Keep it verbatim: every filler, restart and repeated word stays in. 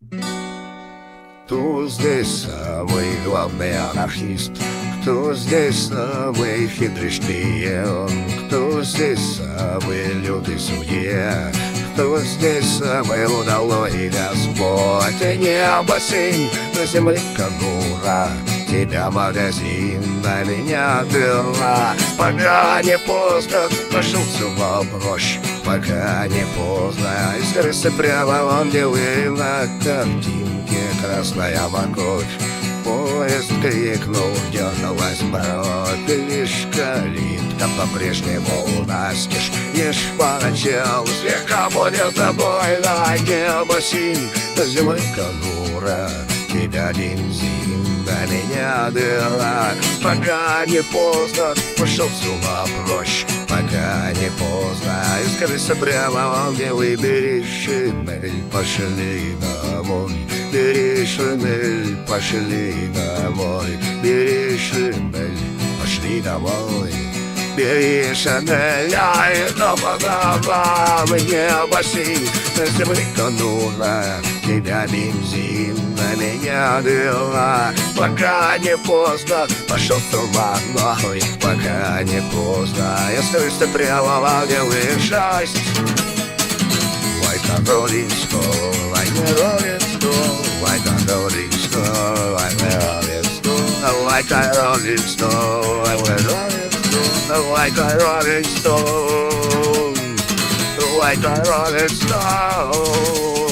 Кто здесь самый главный анархист? Кто здесь самый хитрый шпион? Кто здесь самый лютый судья? Кто здесь самый удалой Господь? И небо синь, на земле конура, тебя магазин, на меня дыра. Пока не поздно, пошел сюда прочь. Пока не поздно, из крысы прямо вон делай на картинке красная морковь. Поезд крикнул, дернулась бровь, и лишь калитка по-прежнему настежь. Ешь поначалу, слегка будет тобой, на небо синь, на земле конура, тебя бензин, на меня дыра. Пока не поздно, пошел с ума прочь. Пока не поздно, из крысы прямо вон белый, бери шинель, пошли домой. Бери шинель, пошли домой. Бери шинель, пошли домой. Бери шинель, я иду по домам. Небо синь, на земле конура, тебя бензин, на меня дыра. Пока не поздно, пошел с ума нахуй. Пока не поздно, я скрылся прямо в ангелы шесть. Like a rolling stone, like a rolling stone, like a rolling stone, like a rolling stone, like a rolling stone, like a rolling stone, like a rolling stone, like a rolling stone.